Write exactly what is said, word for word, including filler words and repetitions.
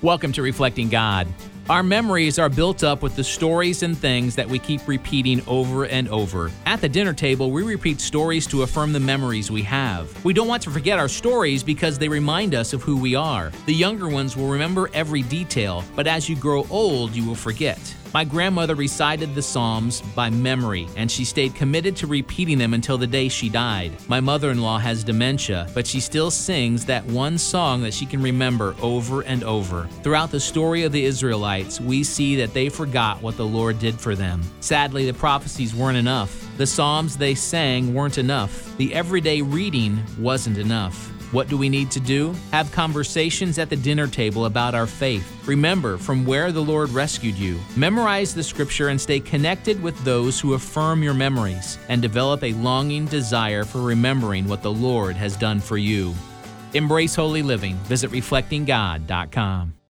Welcome to Reflecting God. Our memories are built up with the stories and things that we keep repeating over and over. At the dinner table, we repeat stories to affirm the memories we have. We don't want to forget our stories because they remind us of who we are. The younger ones will remember every detail, but as you grow old, you will forget. My grandmother recited the Psalms by memory, and she stayed committed to repeating them until the day she died. My mother-in-law has dementia, but she still sings that one song that she can remember over and over. Throughout the story of the Israelites, we see that they forgot what the Lord did for them. Sadly, the prophecies weren't enough. The Psalms they sang weren't enough. The everyday reading wasn't enough. What do we need to do? Have conversations at the dinner table about our faith. Remember from where the Lord rescued you. Memorize the scripture and stay connected with those who affirm your memories, and develop a longing desire for remembering what the Lord has done for you. Embrace holy living. Visit reflecting god dot com.